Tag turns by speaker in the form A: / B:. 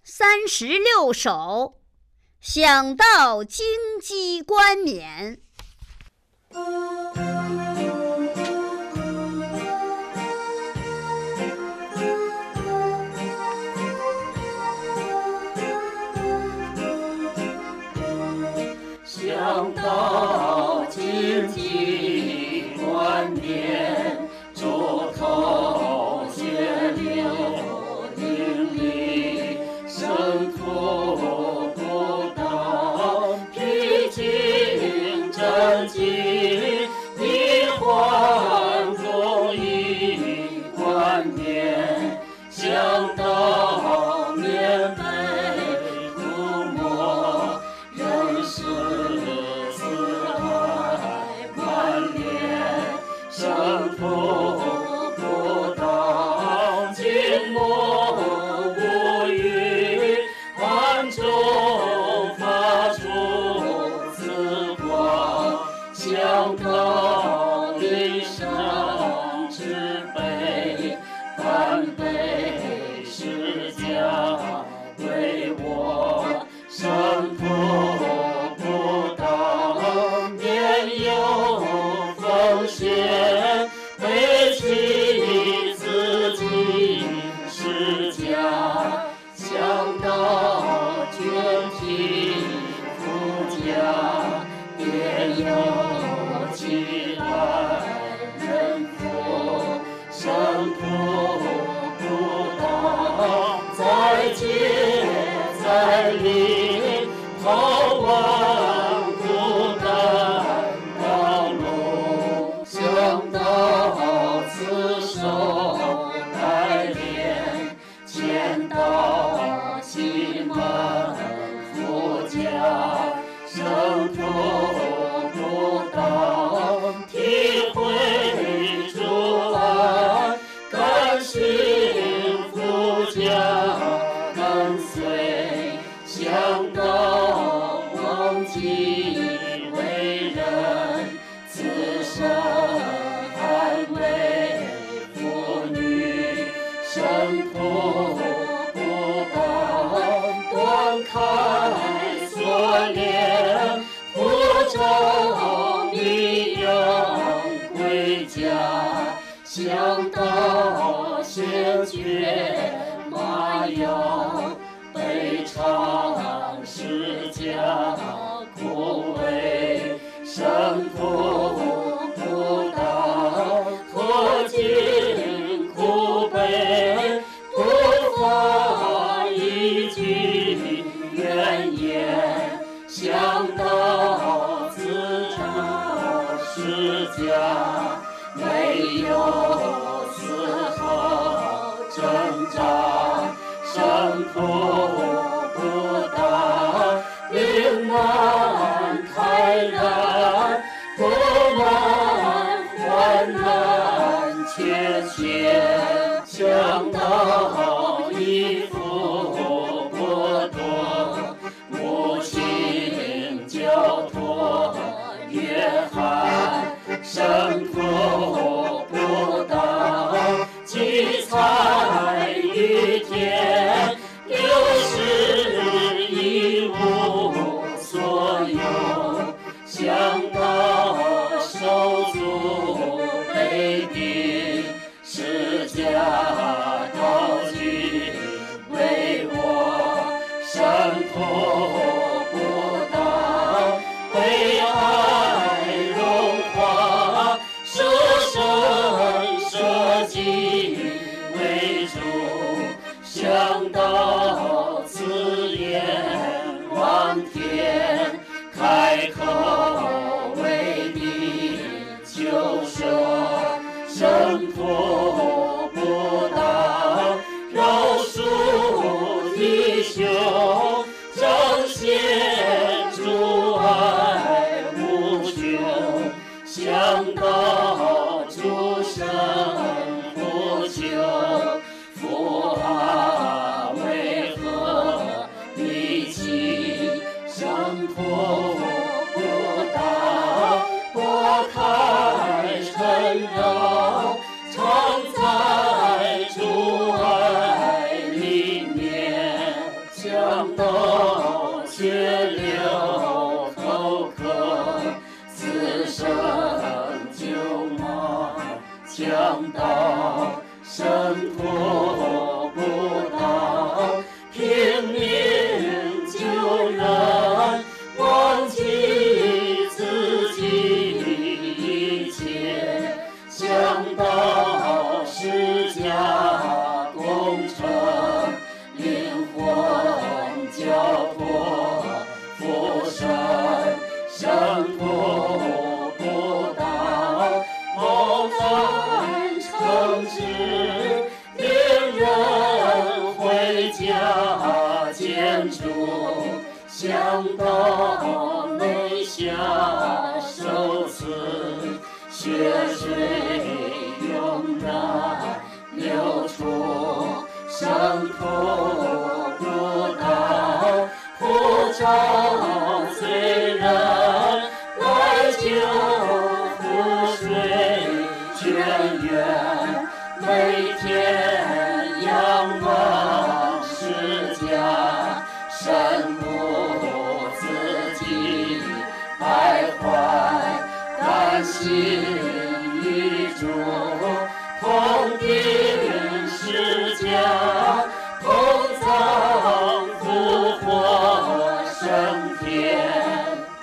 A: 36首，想到京畿冠冕。
B: 想到京畿冠冕，竹头雪柳淋漓，生土不倒，披荆斩棘，一换作一冠冕。想到面北涂抹，仍是慈爱满脸，生土不倒，静默无语，暗中发出紫光。想到离殇之悲，半杯是家为我，生土不倒，年幼奉献，背弃自己是家。想到卷披夫家，便有起来人负，生土不倒，再接再厉，逃亡孤单道路。想到此手带脸，迁到西门夫家，生土不倒，体会主爱，甘心夫家跟随。想到忘记为人，此生捍卫妇女，生土不倒，断开锁链，护照密养归家。想到鲜血马药，悲怆世家苦味，生土不倒，何尽苦悲，不发一句怨言。想到自这世家，没有丝毫挣扎，生土不倒，令难泰然，不满患难切切。想到一夫剥夺，母亲交托约翰，生土不倒，积财于天，流失一无所有。想到手足被逼，是家道具为我，生土不倒，被爱融化，舍身舍己为主。想到此言望天，开口为地求舍，生土不倒，饶恕弟兄，彰显主爱无穷。想到诸生不求，父阿为香道血流口渴，此生就马强盗，生活不到，拼命救人，忘记自己一切，想到释迦功成，灵魂交托佛身，生活不到，梦幻成真，恋人回家见主，想到眉下受刺，血水涌然流出，生途不到，呼召罪人来救覆水泉源，每天仰望释迦，神不自己徘徊，甘心与主同地。